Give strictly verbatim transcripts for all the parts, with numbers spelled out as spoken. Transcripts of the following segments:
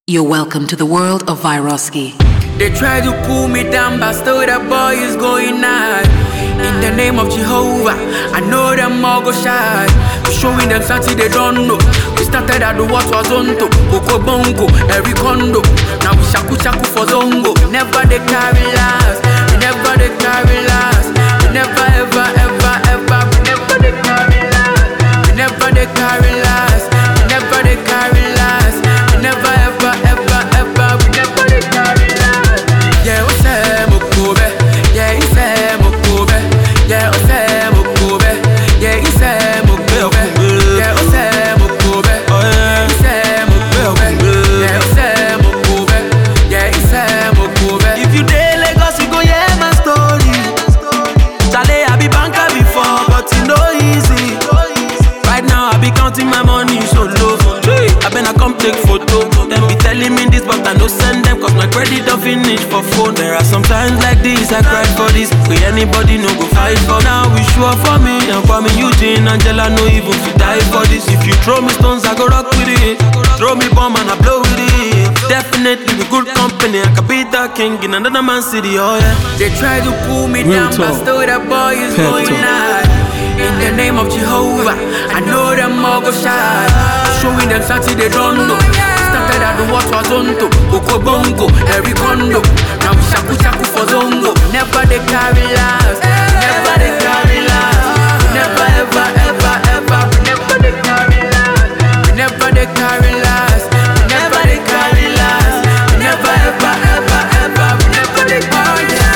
You're welcome to the world of Vyroski. They try to pull me down, but still the boy is going high. In the name of Jehovah, I know them all go shy. We're showing them something they don't know. We started at the what was on to Coco Bongo, every condo. Now we shaku shaku for Zongo. Never they carry last. We never they carry last. We never ever ever ever. We never they carry last. We never they carry last. We never they carry last. We never ever ever ever. We never they carry last. Yeah, we say Mokobe. Yeah, he say Mokobe. Yeah, we say Mokobe. Yeah, he say Mokobe. Yeah, we say Mokobe. He say Mokobe. Yeah, we say Mokobe. Yeah, he say Mokobe. If you dey Lagos, you go hear my story. Chale, I be banker before, but it no easy. Right now, I be counting my money so low. I been a come take photo. Them be telling me this, but I no send them, cause my credit don't finish for phone. There are some times like this, I cry for this. We anybody no go fight for. Now we sure for me, and for me Eugene, Angela no even to die for this. If you throw me stones, I go rock with it. Throw me bomb and I blow with it. Definitely we good company, I could be the king in another man's city, oh yeah. They try to pull me down, but still the boy is going high. In the name of Jehovah, I know them all go shy. Showing them something they don't know. Started at the what was on to Coco Bongo, every condo. Now we shaku shaku for Zongo. Never they carry last. Never they carry last. Never ever ever ever. We never they carry last. We never they carry last. We never they carry last. We never ever ever ever. We never they carry last.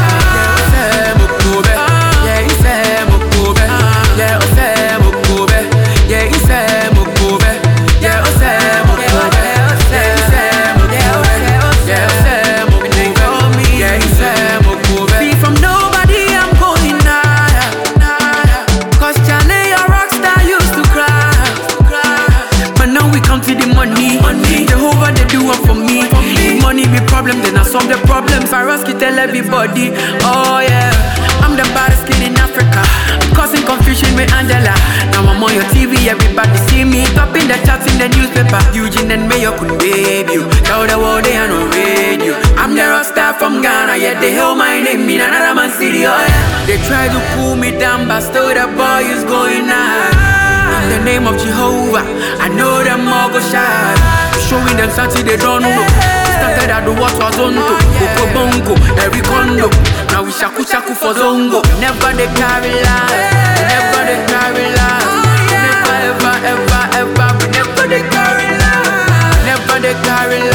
Yeah, he say Mokobe. Yeah, he say Mokobe. Yeah, he say Mokobe. Yeah, he say Mokobe. Yeah, he say Mokobe. Yeah, he say Mokobe. Yeah, he say Mokobe. See, from nobody I'm going higher. Cause Charlie, a rockstar used to cry. But now we come to the money. Jehovah, they do it for me. If money be problem, then I solve the problem. Vyroski tell everybody, oh yeah, I'm the baddest kid in Africa. I'm causing confusion with Angela. Now I'm on your T V, everybody see me. Top in the charts in the newspaper. Eugene and Mayo couldn't babe you. Tell the world they are no radio. I'm the rockstar from Ghana, yet they hail my name in another man's city, oh yeah. They try to pull me down, but still the boy is going high. In the name of Jehovah, I know them all go shy. Showing them something they don't know. Started at the what was on to Coco Bongo, every condo. Now we shaku shaku for Zongo. Never they carry last. Never they carry last. Never ever ever ever. We never they carry last. Never they carry last.